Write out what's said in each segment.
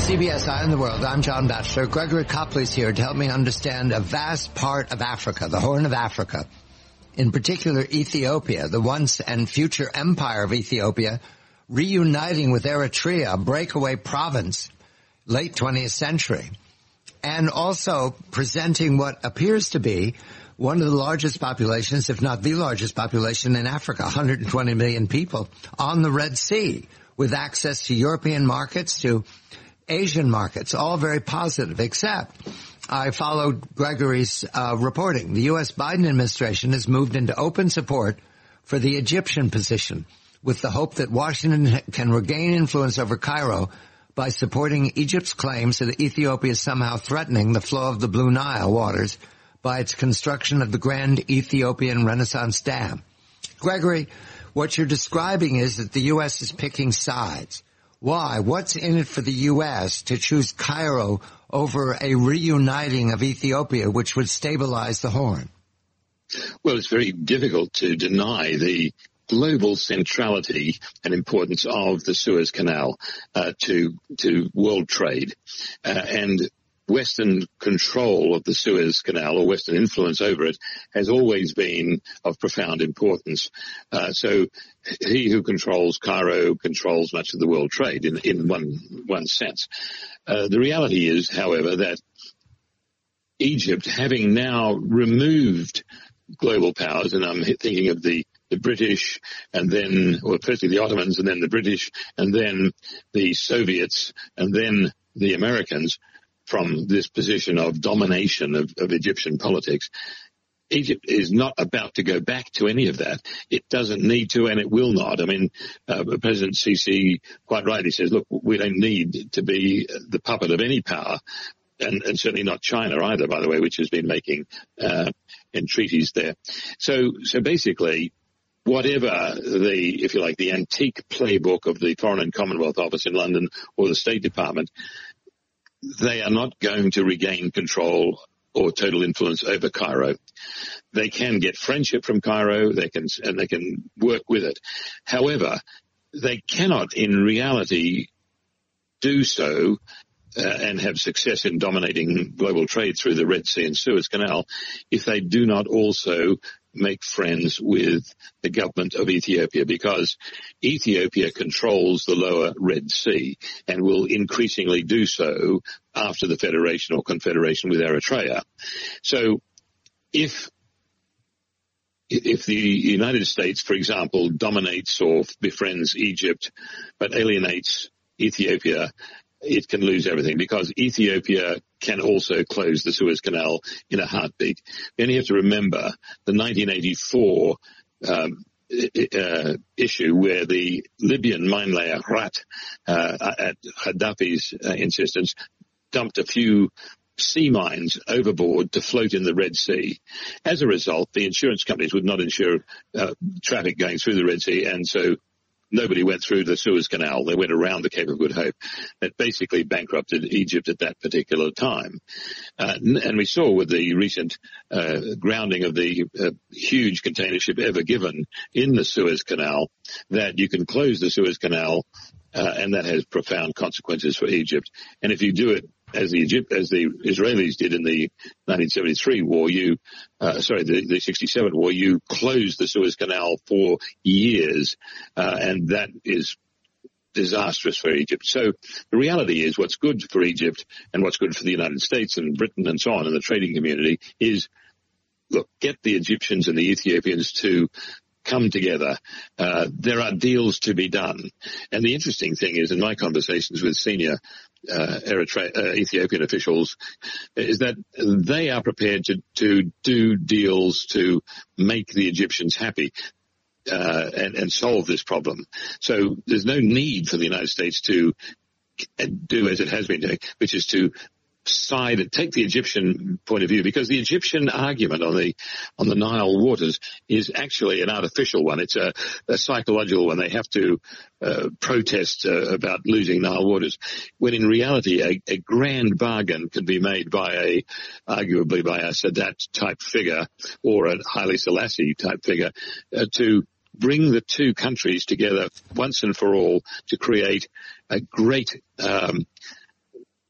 CBS Eye on the World. I'm John Batchelor. Gregory Copley's here to help me understand a vast part of Africa, the Horn of Africa, in particular Ethiopia, the once and future empire of Ethiopia, reuniting with Eritrea, a breakaway province, late 20th century, and also presenting what appears to be one of the largest populations, if not the largest population in Africa, 120 million people on the Red Sea, with access to European markets, to Asian markets, all very positive, except I followed Gregory's reporting. The U.S. Biden administration has moved into open support for the Egyptian position, with the hope that Washington can regain influence over Cairo by supporting Egypt's claims that Ethiopia is somehow threatening the flow of the Blue Nile waters by its construction of the Grand Ethiopian Renaissance Dam. Gregory, what you're describing is that the U.S. is picking sides. Why? What's in it for the U.S. to choose Cairo over a reuniting of Ethiopia, which would stabilize the Horn? Well, it's very difficult to deny the global centrality and importance of the Suez Canal to world trade. And Western control of the Suez Canal, or Western influence over it, has always been of profound importance. So he who controls Cairo controls much of the world trade in one sense. The reality is, however, that Egypt, having now removed global powers, and I'm thinking of the British, and then, well, firstly the Ottomans, and then the British, and then the Soviets, and then the Americans, from this position of domination of Egyptian politics. Egypt is not about to go back to any of that. It doesn't need to, and it will not. I mean, President Sisi quite rightly says, look, we don't need to be the puppet of any power, and certainly not China either, by the way, which has been making entreaties there. So basically, whatever the, if you like, the antique playbook of the Foreign and Commonwealth Office in London or the State Department, they are not going to regain control or total influence over Cairo. They can get friendship from Cairo, they can work with it. However, they cannot in reality do so and have success in dominating global trade through the Red Sea and Suez Canal if they do not also make friends with the government of Ethiopia, because Ethiopia controls the lower Red Sea and will increasingly do so after the federation or confederation with Eritrea. So if the United States, for example, dominates or befriends Egypt but alienates Ethiopia, it can lose everything, because Ethiopia can also close the Suez Canal in a heartbeat. Then you have to remember the 1984 issue where the Libyan mine layer Rat, at Gaddafi's insistence, dumped a few sea mines overboard to float in the Red Sea. As a result, the insurance companies would not insure traffic going through the Red Sea, and so nobody went through the Suez Canal. They went around the Cape of Good Hope. That basically bankrupted Egypt at that particular time. And we saw with the recent grounding of the huge container ship Ever Given in the Suez Canal that you can close the Suez Canal, and that has profound consequences for Egypt. And if you do it as the Israelis did in the 1973 war, the 67 war, you closed the Suez Canal for years, and that is disastrous for Egypt. So the reality is, what's good for Egypt and what's good for the United States and Britain and so on in the trading community is, look, get the Egyptians and the Ethiopians to come together. There are deals to be done. And the interesting thing is, in my conversations with senior Ethiopian officials, is that they are prepared to do deals to make the Egyptians happy and solve this problem. So there's no need for the United States to do as it has been doing, which is to side and take the Egyptian point of view, because the Egyptian argument on the Nile waters is actually an artificial one. It's a psychological one. They have to protest about losing Nile waters, when in reality a grand bargain could be made by arguably by a Sadat type figure or a Haile Selassie type figure to bring the two countries together once and for all to create a great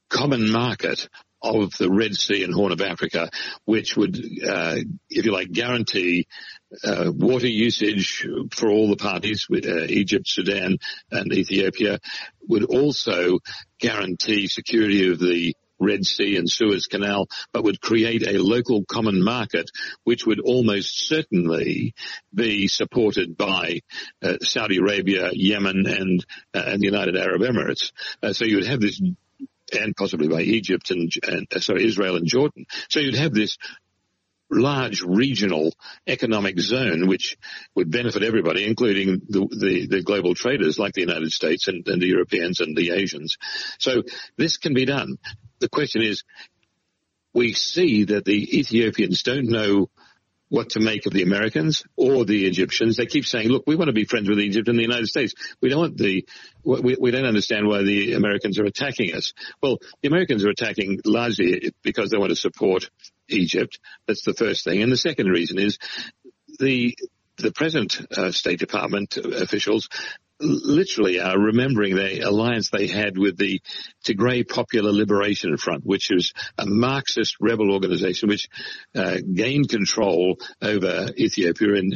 common market of the Red Sea and Horn of Africa, which would, if you like, guarantee water usage for all the parties, Egypt, Sudan, and Ethiopia, would also guarantee security of the Red Sea and Suez Canal, but would create a local common market which would almost certainly be supported by Saudi Arabia, Yemen, and the United Arab Emirates. So you would have this, and possibly by Egypt and Israel and Jordan. So you'd have this large regional economic zone which would benefit everybody, including the global traders like the United States and the Europeans and the Asians. So this can be done. The question is, we see that the Ethiopians don't know what to make of the Americans or the Egyptians. They keep saying, look, we want to be friends with Egypt and the United States. We don't understand why the Americans are attacking us. Well, the Americans are attacking largely because they want to support Egypt. That's the first thing. And the second reason is the present State Department officials literally are remembering the alliance they had with the Tigray Popular Liberation Front, which is a Marxist rebel organization which gained control over Ethiopia in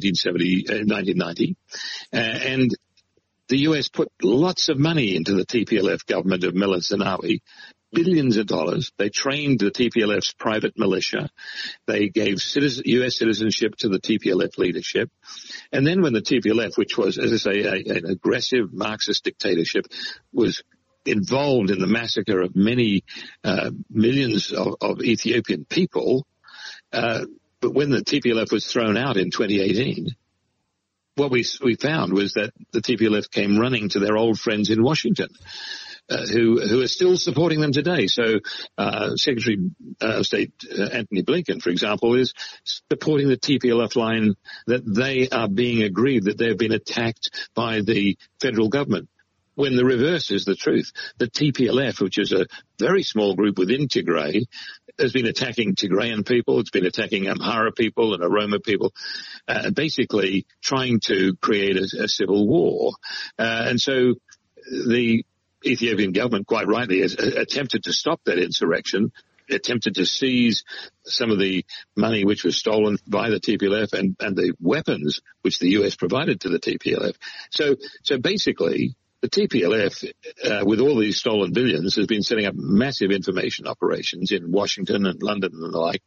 1990. And the US put lots of money into the TPLF government of Meles Zenawi, billions of dollars. They trained the TPLF's private militia. They gave U.S. citizenship to the TPLF leadership. And then when the TPLF, which was, as I say, an aggressive Marxist dictatorship, was involved in the massacre of many millions of Ethiopian people, but when the TPLF was thrown out in 2018, what we found was that the TPLF came running to their old friends in Washington, who are still supporting them today. So Secretary of State Antony Blinken, for example, is supporting the TPLF line that they are being aggrieved that they've been attacked by the federal government, when the reverse is the truth. The TPLF, which is a very small group within Tigray, has been attacking Tigrayan people. It's been attacking Amhara people and Oroma people, basically trying to create a civil war. And so the Ethiopian government, quite rightly, has attempted to stop that insurrection, attempted to seize some of the money which was stolen by the TPLF and the weapons which the US provided to the TPLF. So basically, the TPLF, with all these stolen billions, has been setting up massive information operations in Washington and London and the like,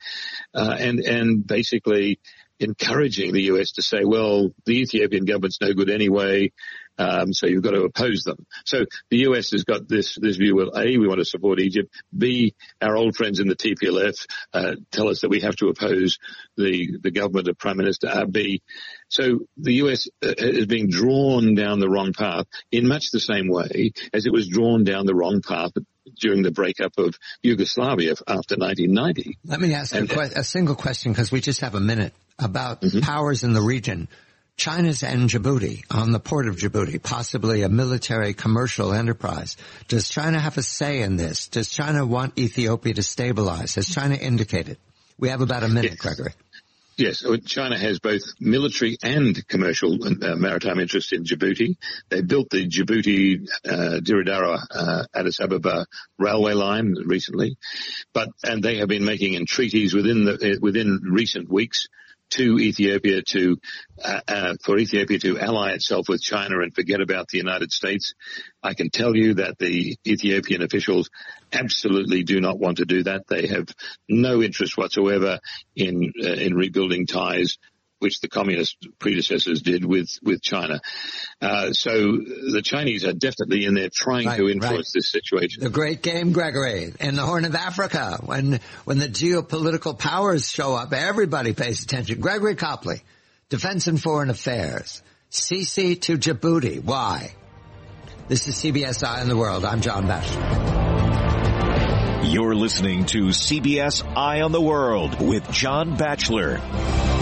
and basically encouraging the US to say, well, the Ethiopian government's no good anyway, so you've got to oppose them. So the US has got this view of, A, we want to support Egypt, B, our old friends in the TPLF tell us that we have to oppose the government of Prime Minister Abiy. So the US is being drawn down the wrong path in much the same way as it was drawn down the wrong path during the breakup of Yugoslavia after 1990. Let me ask a single question, because we just have a minute, about powers in the region. China's in Djibouti, on the port of Djibouti, possibly a military commercial enterprise. Does China have a say in this? Does China want Ethiopia to stabilize? Has China indicated? We have about a minute, yes. Gregory. Yes, China has both military and commercial maritime interests in Djibouti. They built the Djibouti Diridara Addis Ababa railway line recently, and they have been making entreaties within recent weeks to Ethiopia for Ethiopia to ally itself with China and forget about the United States. I can tell you that the Ethiopian officials absolutely do not want to do that. They have no interest whatsoever in rebuilding ties, which the communist predecessors did with China. So the Chinese are definitely in there trying to influence this situation. The great game, Gregory, in the Horn of Africa. When the geopolitical powers show up, everybody pays attention. Gregory Copley, Defense and Foreign Affairs. Sisi to Djibouti. Why? This is CBS Eye on the World. I'm John Batchelor. You're listening to CBS Eye on the World with John Batchelor.